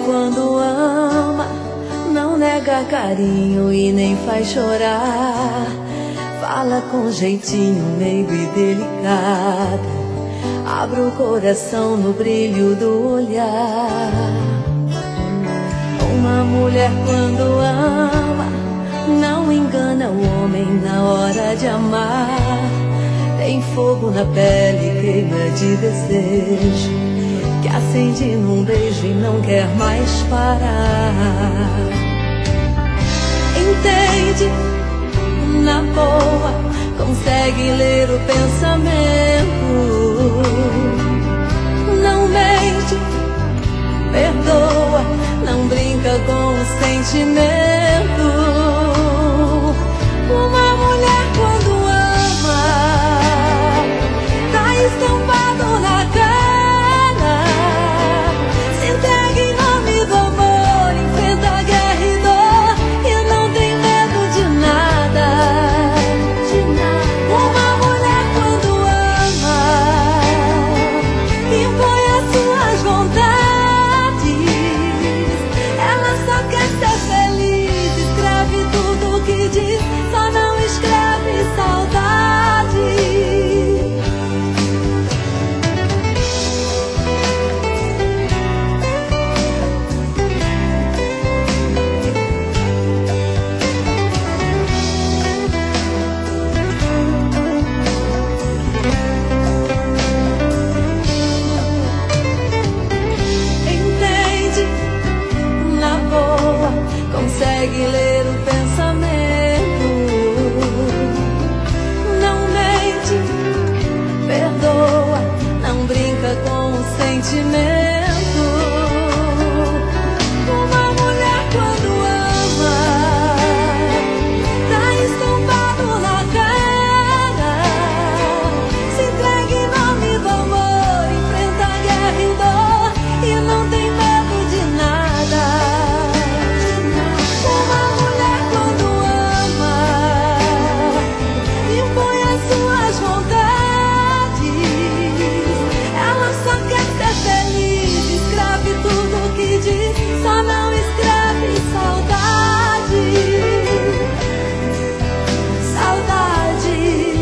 quando ama não nega carinho e nem faz chorar. Fala com jeitinho meio e delicado, abre o coração no brilho do olhar. Uma mulher quando ama não engana o homem na hora de amar. Tem fogo na pele, queima de desejo, que acende num beijo e não quer mais parar. Entende, na boa, consegue ler o pensamento. Não mente, perdoa, não brinca com o sentimento. Uma mulher quando ama tá estampado na cara. Se entrega em nome do amor, enfrenta guerra e dor e não tem medo de nada. Uma mulher quando ama impõe as suas vontades. Ela só quer ser feliz, escreve tudo o que diz, só não escreve saudade. Entende, na boa, consegue ler o pensamento. Não mente, perdoa, não brinca com o sentimento. Uma mulher quando ama tá estampado na cara. Se entrega em nome do amor, enfrenta a guerra e dor e não tem medo de nada. Uma mulher quando ama impõe as suas vontades. Ela só quer ser feliz, escreve tudo o que diz, só não escreve saudade. Saudade,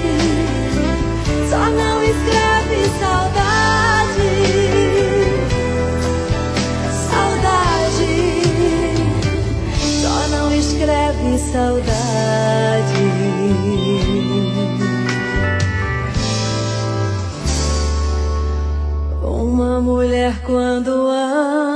só não escreve saudade. Saudade, só não escreve saudade. Uma mulher quando ama